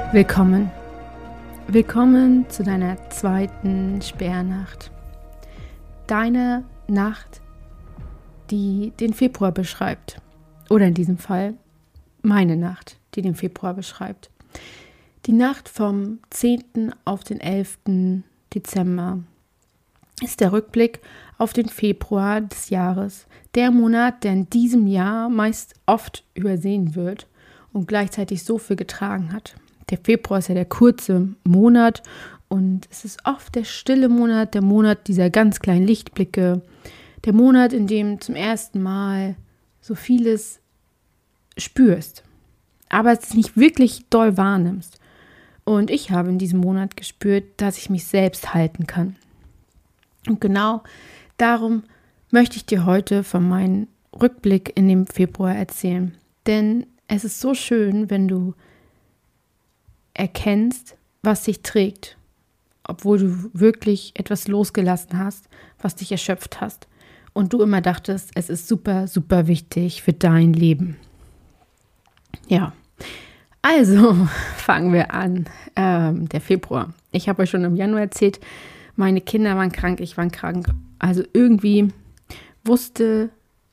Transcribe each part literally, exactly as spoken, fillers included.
Willkommen. Willkommen zu deiner zweiten Sperrnacht. Deine Nacht, die den Februar beschreibt. Oder in diesem Fall meine Nacht, die den Februar beschreibt. Die Nacht vom zehnten auf den elften Dezember ist der Rückblick auf den Februar des Jahres. Der Monat, der in diesem Jahr meist oft übersehen wird und gleichzeitig so viel getragen hat. Der Februar ist ja der kurze Monat und es ist oft der stille Monat, der Monat dieser ganz kleinen Lichtblicke, der Monat, in dem zum ersten Mal so vieles spürst, aber es nicht wirklich doll wahrnimmst. Und ich habe in diesem Monat gespürt, dass ich mich selbst halten kann. Und genau darum möchte ich dir heute von meinem Rückblick in den Februar erzählen. Denn es ist so schön, wenn du erkennst, was dich trägt, obwohl du wirklich etwas losgelassen hast, was dich erschöpft hast und du immer dachtest, es ist super, super wichtig für dein Leben. Ja, also fangen wir an. Ähm, der Februar. Ich habe euch schon im Januar erzählt, meine Kinder waren krank, ich war krank. Also irgendwie wusste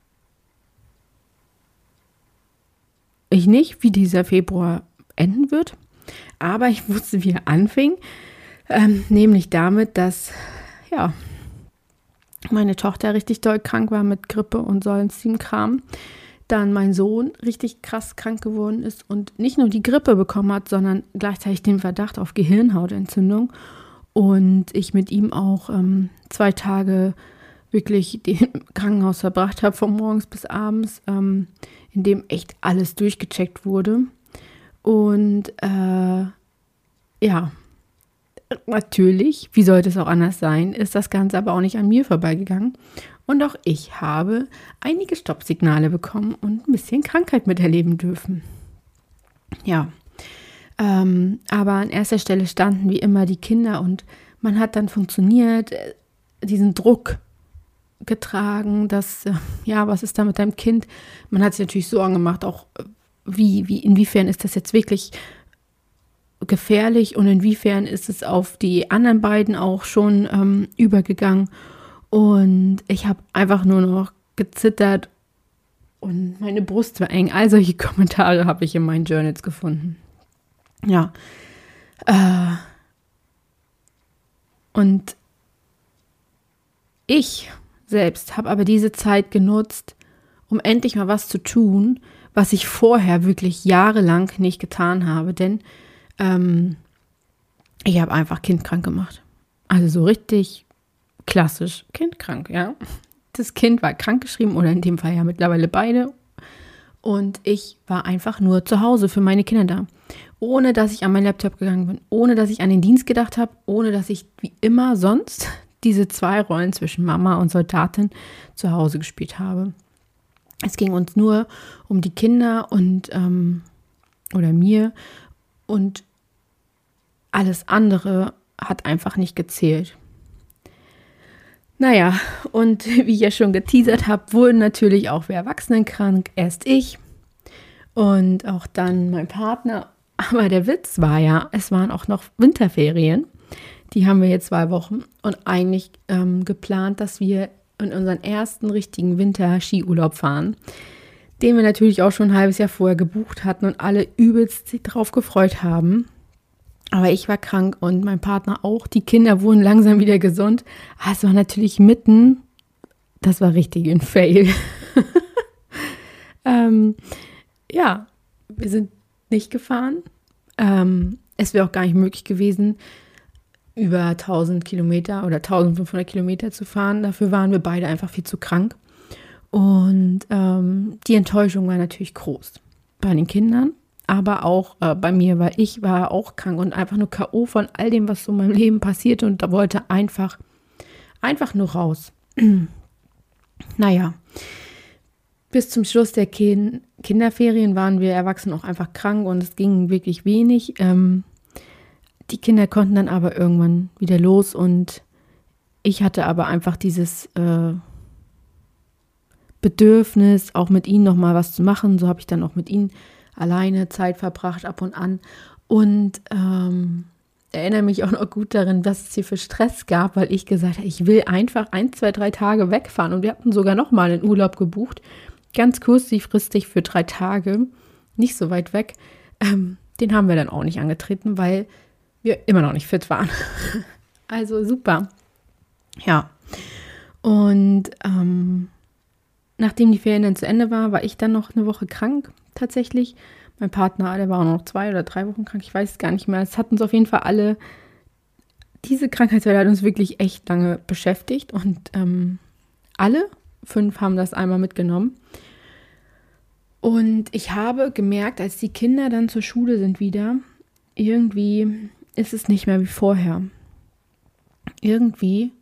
ich nicht, wie dieser Februar enden wird. Aber ich wusste, wie er anfing, ähm, nämlich damit, dass ja, meine Tochter richtig doll krank war mit Grippe und Säulensteam-Kram. Dann mein Sohn richtig krass krank geworden ist und nicht nur die Grippe bekommen hat, sondern gleichzeitig den Verdacht auf Gehirnhautentzündung. Und ich mit ihm auch ähm, zwei Tage wirklich im Krankenhaus verbracht habe, von morgens bis abends, ähm, in dem echt alles durchgecheckt wurde. Und äh, ja, natürlich, wie sollte es auch anders sein, ist das Ganze aber auch nicht an mir vorbeigegangen. Und auch ich habe einige Stoppsignale bekommen und ein bisschen Krankheit miterleben dürfen. Ja, ähm, aber an erster Stelle standen wie immer die Kinder und man hat dann funktioniert, äh, diesen Druck getragen, dass, äh, ja, was ist da mit deinem Kind? Man hat sich natürlich Sorgen gemacht, auch äh, Wie, wie, inwiefern ist das jetzt wirklich gefährlich und inwiefern ist es auf die anderen beiden auch schon ähm, übergegangen. Und ich habe einfach nur noch gezittert und meine Brust war eng. All solche Kommentare habe ich in meinen Journals gefunden. Ja. Äh, und ich selbst habe aber diese Zeit genutzt, um endlich mal was zu tun, was ich vorher wirklich jahrelang nicht getan habe, denn ähm, ich habe einfach Kind krank gemacht. Also so richtig klassisch kindkrank, ja. Das Kind war krankgeschrieben oder in dem Fall ja mittlerweile beide und ich war einfach nur zu Hause für meine Kinder da, ohne dass ich an meinen Laptop gegangen bin, ohne dass ich an den Dienst gedacht habe, ohne dass ich wie immer sonst diese zwei Rollen zwischen Mama und Soldatin zu Hause gespielt habe. Es ging uns nur um die Kinder und ähm, oder mir und alles andere hat einfach nicht gezählt. Naja, und wie ich ja schon geteasert habe, wurden natürlich auch wir Erwachsenen krank. Erst ich und auch dann mein Partner. Aber der Witz war ja, es waren auch noch Winterferien. Die haben wir jetzt zwei Wochen und eigentlich ähm, geplant, dass wir in unseren ersten richtigen Winter-Skiurlaub fahren, den wir natürlich auch schon ein halbes Jahr vorher gebucht hatten und alle übelst sich drauf gefreut haben. Aber ich war krank und mein Partner auch. Die Kinder wurden langsam wieder gesund. Aber es war natürlich mitten, das war richtig ein Fail. ähm, ja, wir sind nicht gefahren. Ähm, es wäre auch gar nicht möglich gewesen, über tausend Kilometer oder eintausendfünfhundert Kilometer zu fahren. Dafür waren wir beide einfach viel zu krank. Und ähm, die Enttäuschung war natürlich groß. Bei den Kindern, aber auch äh, bei mir, weil ich war auch krank und einfach nur K O von all dem, was so in meinem Leben passierte und da wollte einfach, einfach nur raus. Naja, bis zum Schluss der Kin- Kinderferien waren wir Erwachsenen auch einfach krank und es ging wirklich wenig. Ähm, Die Kinder konnten dann aber irgendwann wieder los und ich hatte aber einfach dieses äh, Bedürfnis, auch mit ihnen nochmal was zu machen. So habe ich dann auch mit ihnen alleine Zeit verbracht ab und an. Und ähm, erinnere mich auch noch gut daran, was es hier für Stress gab, weil ich gesagt habe, ich will einfach ein, zwei, drei Tage wegfahren. Und wir hatten sogar noch mal einen Urlaub gebucht, ganz kurzfristig für drei Tage, nicht so weit weg. Ähm, den haben wir dann auch nicht angetreten, weil wir immer noch nicht fit waren. Also super. Ja. Und ähm, nachdem die Ferien dann zu Ende war, war ich dann noch eine Woche krank tatsächlich. Mein Partner, der war auch noch zwei oder drei Wochen krank, ich weiß es gar nicht mehr. Es hat uns auf jeden Fall alle, diese Krankheitswelle hat uns wirklich echt lange beschäftigt und ähm, alle fünf haben das einmal mitgenommen. Und ich habe gemerkt, als die Kinder dann zur Schule sind wieder, irgendwie ist es nicht mehr wie vorher. Irgendwie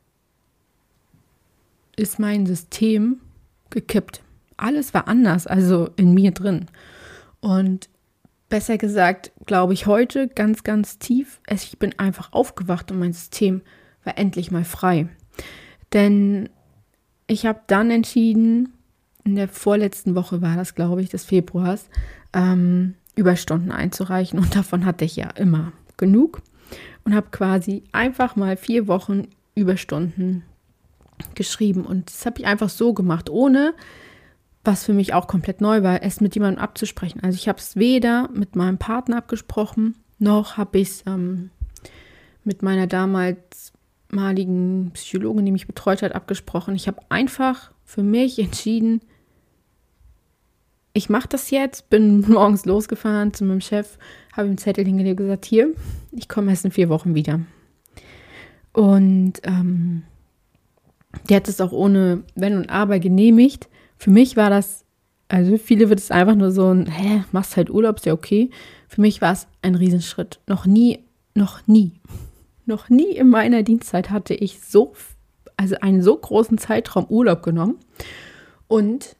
ist mein System gekippt. Alles war anders, also in mir drin. Und besser gesagt, glaube ich heute ganz, ganz tief, ich bin einfach aufgewacht und mein System war endlich mal frei. Denn ich habe dann entschieden, in der vorletzten Woche war das, glaube ich, des Februars, ähm, Überstunden einzureichen. Und davon hatte ich ja immer genug. Und habe quasi einfach mal vier Wochen Überstunden geschrieben. Und das habe ich einfach so gemacht, ohne, was für mich auch komplett neu war, es mit jemandem abzusprechen. Also ich habe es weder mit meinem Partner abgesprochen, noch habe ich es ähm, mit meiner damaligen Psychologin, die mich betreut hat, abgesprochen. Ich habe einfach für mich entschieden, ich mache das jetzt, bin morgens losgefahren zu meinem Chef, habe ihm einen Zettel hingelegt und gesagt, hier, ich komme erst in vier Wochen wieder. Und ähm, der hat es auch ohne Wenn und Aber genehmigt. Für mich war das, also viele wird es einfach nur so ein, hä, machst halt Urlaub, ist ja okay. Für mich war es ein Riesenschritt. Noch nie, noch nie, noch nie in meiner Dienstzeit hatte ich so, also einen so großen Zeitraum Urlaub genommen. Und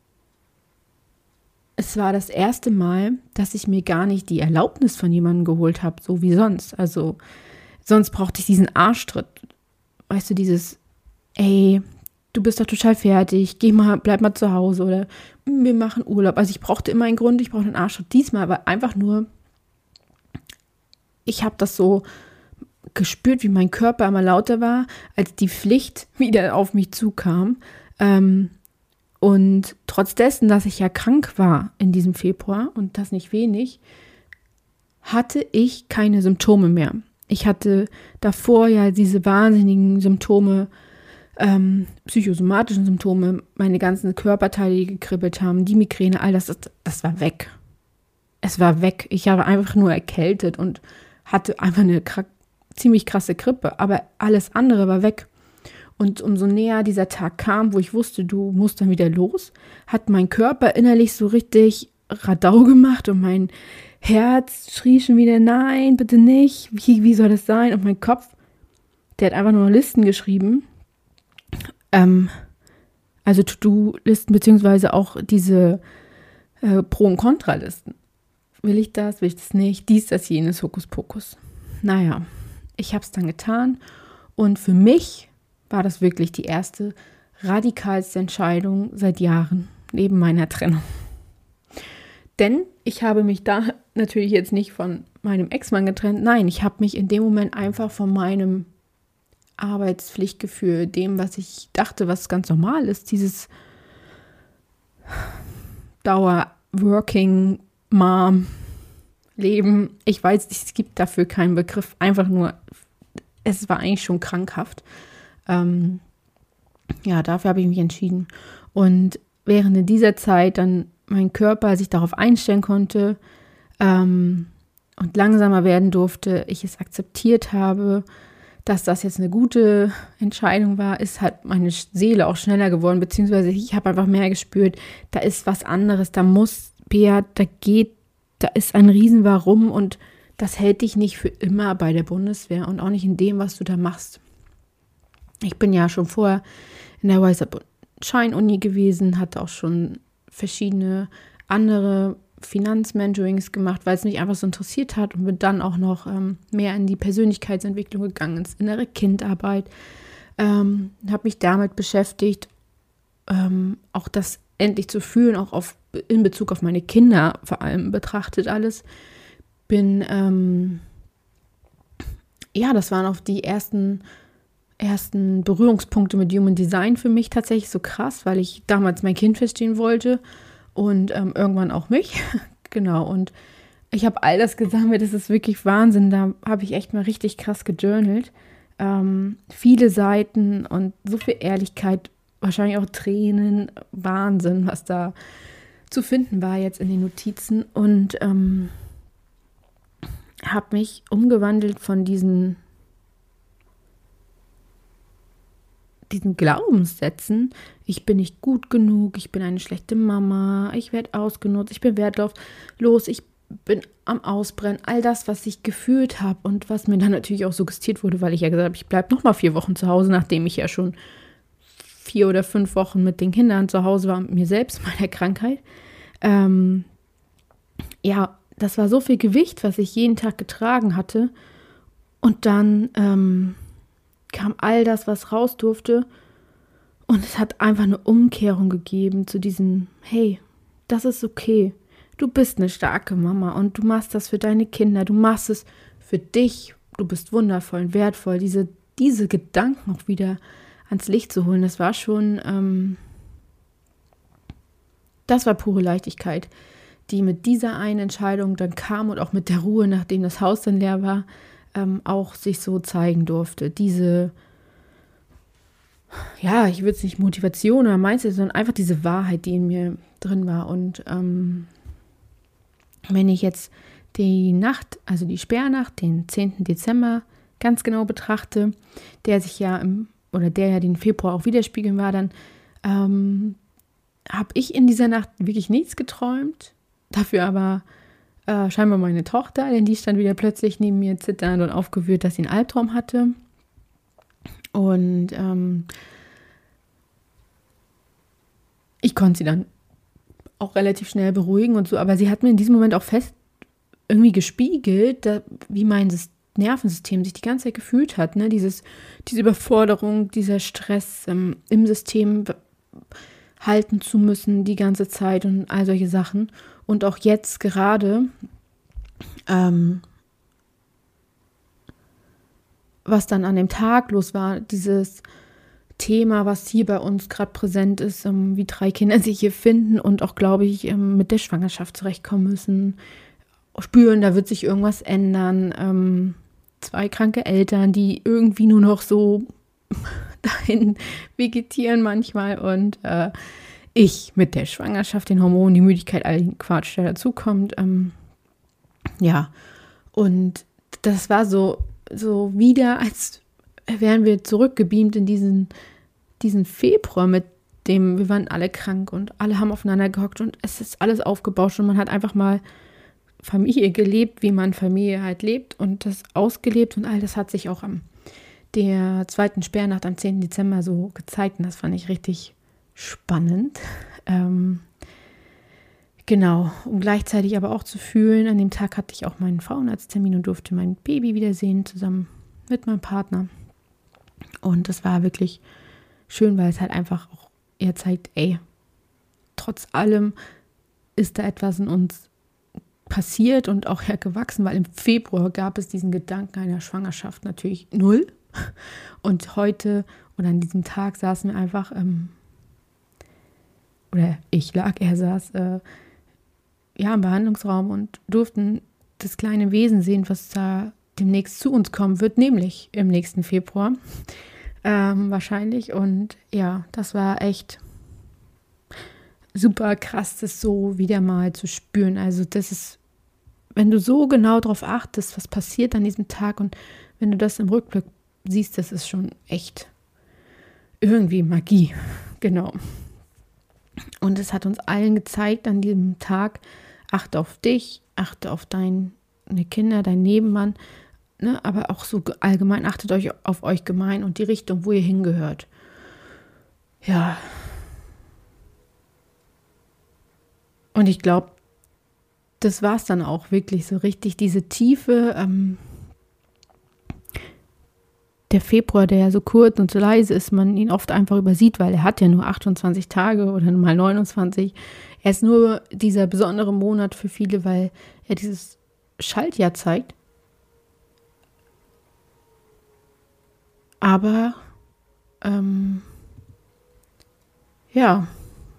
es war das erste Mal, dass ich mir gar nicht die Erlaubnis von jemandem geholt habe, so wie sonst. Also sonst brauchte ich diesen Arschtritt. Weißt du, dieses, ey, du bist doch total fertig, geh mal, bleib mal zu Hause oder wir machen Urlaub. Also ich brauchte immer einen Grund, ich brauchte einen Arschtritt. Diesmal aber einfach nur, ich habe das so gespürt, wie mein Körper immer lauter war, als die Pflicht wieder auf mich zukam. Ähm, Und trotz dessen, dass ich ja krank war in diesem Februar und das nicht wenig, hatte ich keine Symptome mehr. Ich hatte davor ja diese wahnsinnigen Symptome, ähm, psychosomatischen Symptome, meine ganzen Körperteile, die gekribbelt haben, die Migräne, all das, das, das war weg. Es war weg. Ich habe einfach nur erkältet und hatte einfach eine kr- ziemlich krasse Grippe, aber alles andere war weg. Und umso näher dieser Tag kam, wo ich wusste, du musst dann wieder los, hat mein Körper innerlich so richtig Radau gemacht und mein Herz schrie schon wieder, nein, bitte nicht, wie, wie soll das sein? Und mein Kopf, der hat einfach nur Listen geschrieben, ähm, also To-Do-Listen, beziehungsweise auch diese äh, Pro- und Kontralisten. Will ich das, will ich das nicht, dies, das, jenes, Hokuspokus. Naja, ich habe es dann getan und für mich war das wirklich die erste radikalste Entscheidung seit Jahren neben meiner Trennung. Denn ich habe mich da natürlich jetzt nicht von meinem Ex-Mann getrennt. Nein, ich habe mich in dem Moment einfach von meinem Arbeitspflichtgefühl, dem, was ich dachte, was ganz normal ist, dieses Dauer-Working-Mom-Leben. Ich weiß, es gibt dafür keinen Begriff. Einfach nur, es war eigentlich schon krankhaft. Ähm, ja, dafür habe ich mich entschieden. Und während in dieser Zeit dann mein Körper sich darauf einstellen konnte ähm, und langsamer werden durfte, ich es akzeptiert habe, dass das jetzt eine gute Entscheidung war, ist halt meine Seele auch schneller geworden, beziehungsweise ich habe einfach mehr gespürt, da ist was anderes, da muss, Bea, da geht, da ist ein Riesen-Warum und das hält dich nicht für immer bei der Bundeswehr und auch nicht in dem, was du da machst. Ich bin ja schon vorher in der Rise Up Shine Uni gewesen, hatte auch schon verschiedene andere Finanzmentorings gemacht, weil es mich einfach so interessiert hat und bin dann auch noch ähm, mehr in die Persönlichkeitsentwicklung gegangen, ins innere Kindarbeit, ähm, habe mich damit beschäftigt, ähm, auch das endlich zu fühlen, auch auf, in Bezug auf meine Kinder vor allem betrachtet alles, bin, ähm, ja, das waren auch die ersten, ersten Berührungspunkte mit Human Design für mich tatsächlich so krass, weil ich damals mein Kind verstehen wollte und ähm, irgendwann auch mich. Genau, und ich habe all das gesammelt, das ist wirklich Wahnsinn, da habe ich echt mal richtig krass gejournalt. Ähm, viele Seiten und so viel Ehrlichkeit, wahrscheinlich auch Tränen, Wahnsinn, was da zu finden war jetzt in den Notizen und ähm, habe mich umgewandelt von diesen, diesen Glaubenssätzen, ich bin nicht gut genug, ich bin eine schlechte Mama, ich werde ausgenutzt, ich bin wertlos, ich bin am Ausbrennen, all das, was ich gefühlt habe und was mir dann natürlich auch suggestiert wurde, weil ich ja gesagt habe, ich bleibe noch mal vier Wochen zu Hause, nachdem ich ja schon vier oder fünf Wochen mit den Kindern zu Hause war, mit mir selbst, meiner Krankheit. Ähm, ja, das war so viel Gewicht, was ich jeden Tag getragen hatte. Und dann ähm, kam all das, was raus durfte. Und es hat einfach eine Umkehrung gegeben zu diesem, hey, das ist okay. Du bist eine starke Mama und du machst das für deine Kinder. Du machst es für dich. Du bist wundervoll und wertvoll. Diese, diese Gedanken auch wieder ans Licht zu holen, das war schon, ähm, das war pure Leichtigkeit, die mit dieser einen Entscheidung dann kam und auch mit der Ruhe, nachdem das Haus dann leer war, ähm, auch sich so zeigen durfte. Diese, ja, ich würde es nicht Motivation oder Mindset, sondern einfach diese Wahrheit, die in mir drin war. Und ähm, wenn ich jetzt die Nacht, also die Sperrnacht, den zehnten Dezember ganz genau betrachte, der sich ja im, oder der ja den Februar auch widerspiegeln war, dann ähm, habe ich in dieser Nacht wirklich nichts geträumt. Dafür aber äh, scheinbar meine Tochter, denn die stand wieder plötzlich neben mir zitternd und aufgewühlt, dass sie einen Albtraum hatte. Und ähm, ich konnte sie dann auch relativ schnell beruhigen und so, aber sie hat mir in diesem Moment auch fest irgendwie gespiegelt, da, wie mein System, Nervensystem sich die ganze Zeit gefühlt hat, ne? Dieses, diese Überforderung, dieser Stress ähm, im System halten zu müssen die ganze Zeit und all solche Sachen. Und auch jetzt gerade, ähm, was dann an dem Tag los war, dieses Thema, was hier bei uns gerade präsent ist, ähm, wie drei Kinder sich hier finden und auch, glaube ich, ähm, mit der Schwangerschaft zurechtkommen müssen, spüren, da wird sich irgendwas ändern, ähm, zwei kranke Eltern, die irgendwie nur noch so dahin vegetieren manchmal und äh, ich mit der Schwangerschaft, den Hormonen, die Müdigkeit, all den Quatsch, der dazukommt. Ähm, ja, und das war so, so wieder, als wären wir zurückgebeamt in diesen, diesen Februar, mit dem wir waren alle krank und alle haben aufeinander gehockt und es ist alles aufgebauscht und man hat einfach mal Familie gelebt, wie man Familie halt lebt und das ausgelebt und all das hat sich auch am der zweiten Sperrnacht am zehnten Dezember so gezeigt und das fand ich richtig spannend. Ähm, genau, um gleichzeitig aber auch zu fühlen, an dem Tag hatte ich auch meinen Frauenarzttermin und durfte mein Baby wiedersehen, zusammen mit meinem Partner. Und das war wirklich schön, weil es halt einfach auch eher zeigt, ey, trotz allem ist da etwas in uns passiert und auch ja gewachsen, weil im Februar gab es diesen Gedanken einer Schwangerschaft natürlich null. Und heute oder an diesem Tag saßen wir einfach, ähm, oder ich lag, er saß äh, ja im Behandlungsraum und durften das kleine Wesen sehen, was da demnächst zu uns kommen wird, nämlich im nächsten Februar ähm, wahrscheinlich. Und ja, das war echt super krass, das so wieder mal zu spüren. Also das ist, wenn du so genau darauf achtest, was passiert an diesem Tag und wenn du das im Rückblick siehst, das ist schon echt irgendwie Magie. Genau. Und es hat uns allen gezeigt an diesem Tag, achte auf dich, achte auf deine Kinder, deinen Nebenmann, ne, aber auch so allgemein, achtet euch auf euch gemein und die Richtung, wo ihr hingehört. Ja. Und ich glaube, das war es dann auch wirklich so richtig, diese Tiefe, ähm, der Februar, der ja so kurz und so leise ist, man ihn oft einfach übersieht, weil er hat ja nur achtundzwanzig Tage oder mal neunundzwanzig. Er ist nur dieser besondere Monat für viele, weil er dieses Schaltjahr zeigt. Aber ähm, ja,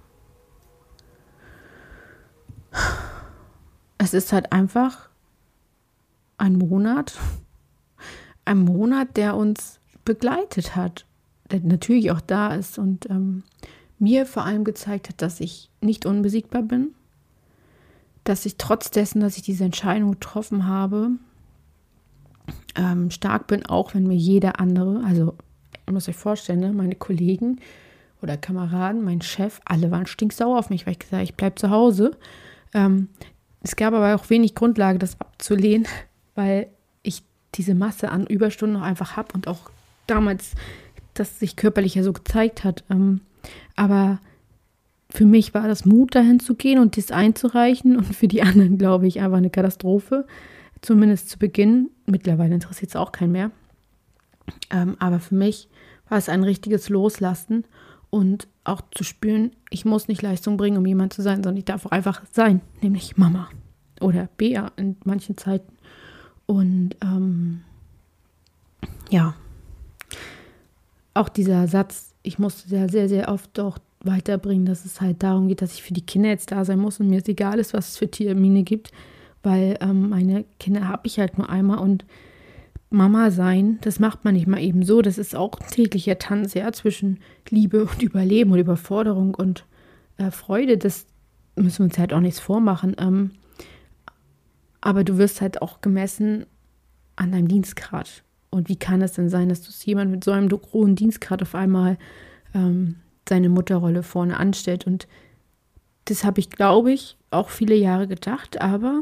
es ist halt einfach ein Monat, ein Monat, der uns begleitet hat, der natürlich auch da ist und ähm, mir vor allem gezeigt hat, dass ich nicht unbesiegbar bin, dass ich trotz dessen, dass ich diese Entscheidung getroffen habe, ähm, stark bin, auch wenn mir jeder andere, also ihr müsst euch vorstellen, ne, meine Kollegen oder Kameraden, mein Chef, alle waren stinksauer auf mich, weil ich gesagt habe, ich bleibe zu Hause. Ähm, es gab aber auch wenig Grundlage, das abzulehnen, weil ich diese Masse an Überstunden noch einfach habe und auch damals das sich körperlich ja so gezeigt hat. Ähm, aber für mich war das Mut, dahin zu gehen und das einzureichen und für die anderen, glaube ich, einfach eine Katastrophe. Zumindest zu Beginn. Mittlerweile interessiert es auch keinen mehr. Ähm, aber für mich war es ein richtiges Loslassen und auch zu spüren, ich muss nicht Leistung bringen, um jemand zu sein, sondern ich darf auch einfach sein, nämlich Mama oder Bea in manchen Zeiten. Und ähm, ja, auch dieser Satz, ich musste sehr, sehr, sehr oft auch weiterbringen, dass es halt darum geht, dass ich für die Kinder jetzt da sein muss und mir ist egal ist, was es für Termine gibt, weil ähm, meine Kinder habe ich halt nur einmal und Mama sein, das macht man nicht mal eben so, das ist auch ein täglicher Tanz, ja, zwischen Liebe und Überleben und Überforderung und äh, Freude, das müssen wir uns halt auch nichts vormachen, ähm, aber du wirst halt auch gemessen an deinem Dienstgrad. Und wie kann es denn sein, dass du jemand mit so einem hohen Dienstgrad auf einmal ähm, seine Mutterrolle vorne anstellt? Und das habe ich, glaube ich, auch viele Jahre gedacht, aber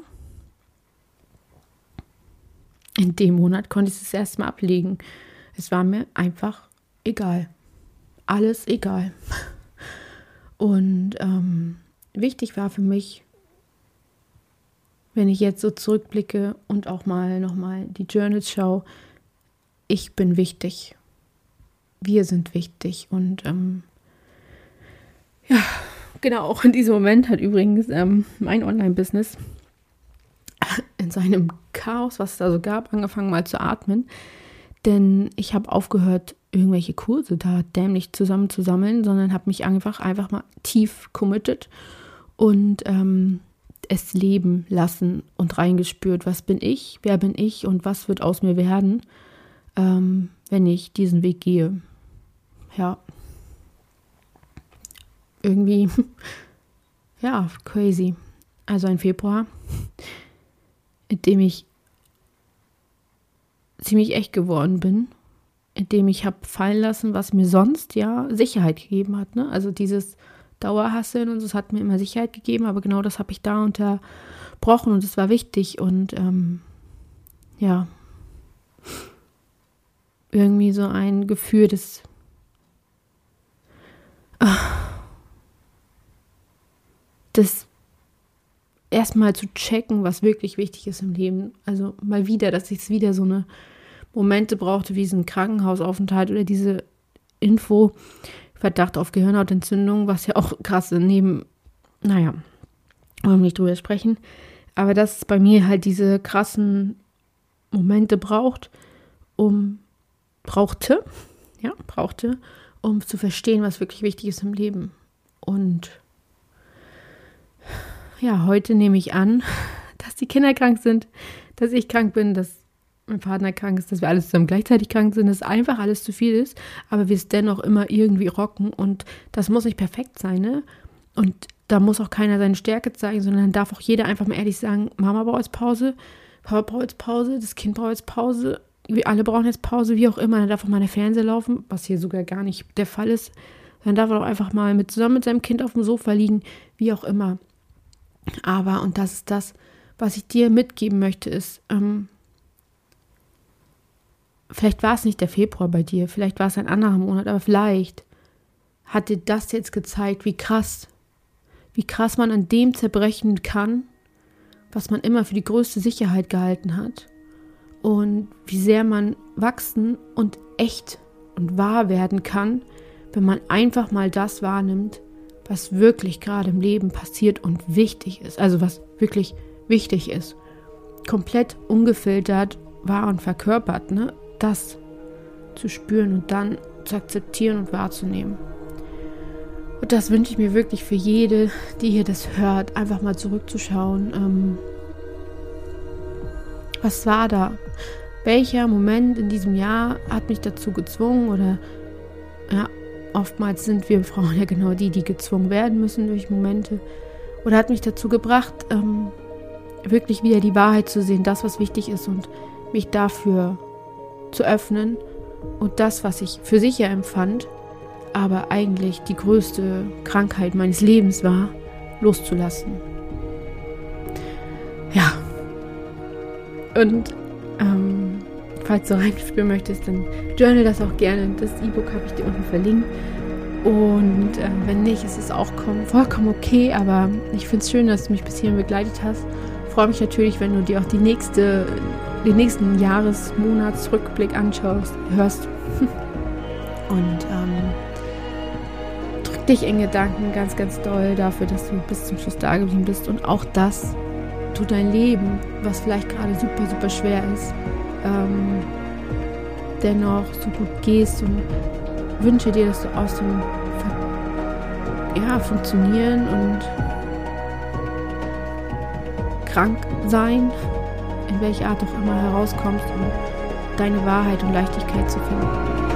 in dem Monat konnte ich es erstmal ablegen. Es war mir einfach egal. Alles egal. Und ähm, wichtig war für mich, wenn ich jetzt so zurückblicke und auch mal nochmal die Journals schaue, ich bin wichtig. Wir sind wichtig. Und ähm, ja, genau, auch in diesem Moment hat übrigens ähm, mein Online-Business in seinem Chaos, was es da so gab, angefangen mal zu atmen. Denn ich habe aufgehört, irgendwelche Kurse da dämlich zusammenzusammeln, sondern habe mich einfach, einfach mal tief committed und ähm, es leben lassen und reingespürt, was bin ich, wer bin ich und was wird aus mir werden, ähm, wenn ich diesen Weg gehe. Ja. Irgendwie, ja, crazy. Also ein Februar, in dem ich ziemlich echt geworden bin, in dem ich habe fallen lassen, was mir sonst ja Sicherheit gegeben hat. Ne? Also dieses Dauerhasseln und so, das hat mir immer Sicherheit gegeben, aber genau das habe ich da unterbrochen und es war wichtig und ähm, ja, irgendwie so ein Gefühl des das erstmal zu checken, was wirklich wichtig ist im Leben. Also mal wieder, dass ich es wieder so eine Momente brauchte, wie diesen Krankenhausaufenthalt oder diese Info, Verdacht auf Gehirnhautentzündung, was ja auch krass neben, naja, wollen wir nicht drüber sprechen, aber dass es bei mir halt diese krassen Momente braucht, um, brauchte, ja, brauchte, um zu verstehen, was wirklich wichtig ist im Leben. Und ja, heute nehme ich an, dass die Kinder krank sind, dass ich krank bin, dass mein Partner krank ist, dass wir alle zusammen gleichzeitig krank sind, dass einfach alles zu viel ist, aber wir es dennoch immer irgendwie rocken und das muss nicht perfekt sein, ne? Und da muss auch keiner seine Stärke zeigen, sondern darf auch jeder einfach mal ehrlich sagen, Mama braucht jetzt Pause, Papa braucht jetzt Pause, das Kind braucht jetzt Pause, wir alle brauchen jetzt Pause, wie auch immer, dann darf auch mal der Fernseher laufen, was hier sogar gar nicht der Fall ist, dann darf er auch einfach mal mit zusammen mit seinem Kind auf dem Sofa liegen, wie auch immer. Aber, und das ist das, was ich dir mitgeben möchte, ist, ähm, vielleicht war es nicht der Februar bei dir, vielleicht war es ein anderer Monat, aber vielleicht hat dir das jetzt gezeigt, wie krass, wie krass man an dem zerbrechen kann, was man immer für die größte Sicherheit gehalten hat und wie sehr man wachsen und echt und wahr werden kann, wenn man einfach mal das wahrnimmt, was wirklich gerade im Leben passiert und wichtig ist, also was wirklich wichtig ist. komplett ungefiltert wahr und verkörpert, ne? Das zu spüren und dann zu akzeptieren und wahrzunehmen. Und das wünsche ich mir wirklich für jede, die hier das hört, einfach mal zurückzuschauen. Ähm, was war da? Welcher Moment in diesem Jahr hat mich dazu gezwungen oder ja, oftmals sind wir Frauen ja genau die, die gezwungen werden müssen durch Momente oder hat mich dazu gebracht, ähm, wirklich wieder die Wahrheit zu sehen, das, was wichtig ist und mich dafür zu öffnen und das, was ich für sicher empfand, aber eigentlich die größte Krankheit meines Lebens war, loszulassen. Ja. Und ähm, falls du reinspüren möchtest, dann journal das auch gerne. Das E-Book habe ich dir unten verlinkt. Und äh, wenn nicht, ist es auch vollkommen okay, aber ich finde es schön, dass du mich bis hierhin begleitet hast. Ich freue mich natürlich, wenn du dir auch die nächste, den nächsten Jahres-, Monats-Rückblick anschaust, hörst. Und ähm, drück dich in Gedanken ganz, ganz doll dafür, dass du bis zum Schluss da geblieben bist. Und auch das tut dein Leben, was vielleicht gerade super, super schwer ist, ähm, dennoch so gut gehst und wünsche dir, dass du aus dem ja, Funktionieren und krank sein, in welcher Art auch immer, herauskommst, um deine Wahrheit und Leichtigkeit zu finden.